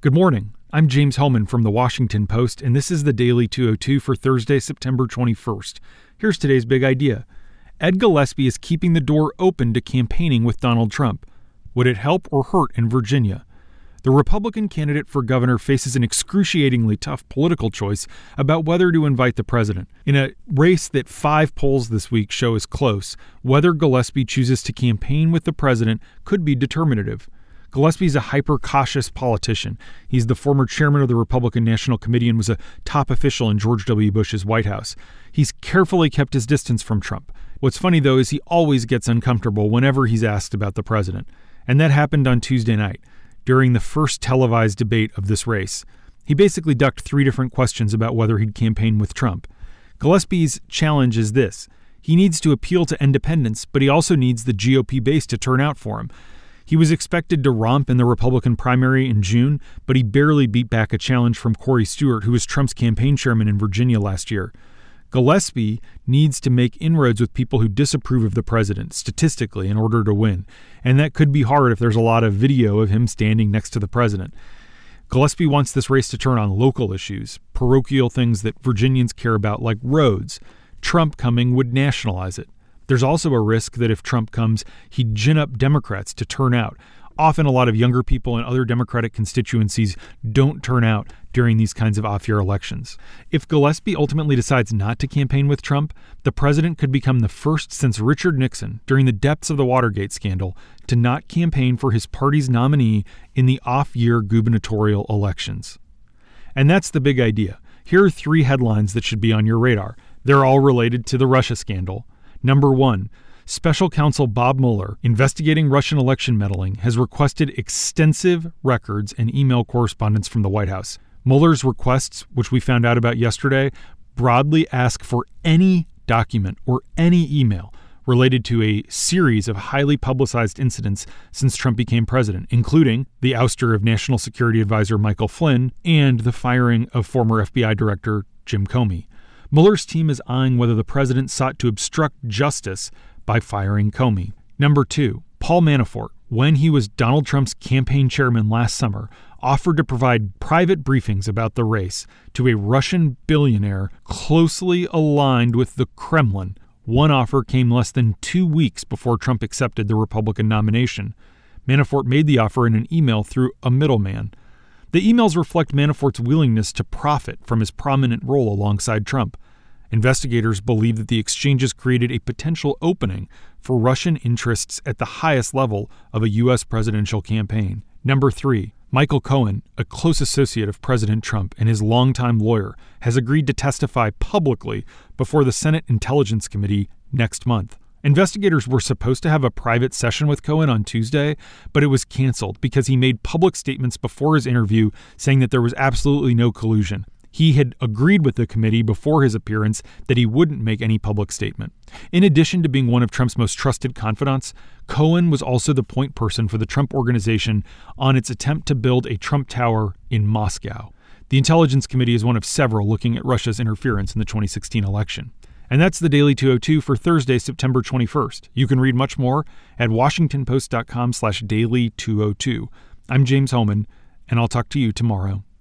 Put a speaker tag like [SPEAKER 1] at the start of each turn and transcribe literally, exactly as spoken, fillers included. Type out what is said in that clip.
[SPEAKER 1] Good morning. I'm James Hohmann from The Washington Post, and this is the Daily two oh two for Thursday, September twenty-first. Here's today's big idea. Ed Gillespie is keeping the door open to campaigning with Donald Trump. Would it help or hurt in Virginia? The Republican candidate for governor faces an excruciatingly tough political choice about whether to invite the president. In a race that five polls this week show is close, whether Gillespie chooses to campaign with the president could be determinative. Gillespie's a hyper-cautious politician. He's the former chairman of the Republican National Committee and was a top official in George W. Bush's White House. He's carefully kept his distance from Trump. What's funny, though, is he always gets uncomfortable whenever he's asked about the president. And that happened on Tuesday night, during the first televised debate of this race. He basically ducked three different questions about whether he'd campaign with Trump. Gillespie's challenge is this. He needs to appeal to independents, but he also needs the G O P base to turn out for him. He was expected to romp in the Republican primary in June, but he barely beat back a challenge from Corey Stewart, who was Trump's campaign chairman in Virginia last year. Gillespie needs to make inroads with people who disapprove of the president statistically in order to win, and that could be hard if there's a lot of video of him standing next to the president. Gillespie wants this race to turn on local issues, parochial things that Virginians care about like roads. Trump coming would nationalize it. There's also a risk that if Trump comes, he'd gin up Democrats to turn out. Often a lot of younger people in other Democratic constituencies don't turn out during these kinds of off-year elections. If Gillespie ultimately decides not to campaign with Trump, the president could become the first since Richard Nixon, during the depths of the Watergate scandal, to not campaign for his party's nominee in the off-year gubernatorial elections. And that's the big idea. Here are three headlines that should be on your radar. They're all related to the Russia scandal. Number one, Special Counsel Bob Mueller, investigating Russian election meddling, has requested extensive records and email correspondence from the White House. Mueller's requests, which we found out about yesterday, broadly ask for any document or any email related to a series of highly publicized incidents since Trump became president, including the ouster of National Security Advisor Michael Flynn and the firing of former F B I Director Jim Comey. Mueller's team is eyeing whether the president sought to obstruct justice by firing Comey. Number two, Paul Manafort, when he was Donald Trump's campaign chairman last summer, offered to provide private briefings about the race to a Russian billionaire closely aligned with the Kremlin. One offer came less than two weeks before Trump accepted the Republican nomination. Manafort made the offer in an email through a middleman. The emails reflect Manafort's willingness to profit from his prominent role alongside Trump. Investigators believe that the exchanges created a potential opening for Russian interests at the highest level of a U S presidential campaign. Number three, Michael Cohen, a close associate of President Trump and his longtime lawyer, has agreed to testify publicly before the Senate Intelligence Committee next month. Investigators were supposed to have a private session with Cohen on Tuesday, but it was canceled because he made public statements before his interview saying that there was absolutely no collusion. He had agreed with the committee before his appearance that he wouldn't make any public statement. In addition to being one of Trump's most trusted confidants, Cohen was also the point person for the Trump Organization on its attempt to build a Trump Tower in Moscow. The Intelligence Committee is one of several looking at Russia's interference in the twenty sixteen election. And that's the Daily two oh two for Thursday, September twenty-first. You can read much more at washingtonpost.com slash daily 202. I'm James Hohmann, and I'll talk to you tomorrow.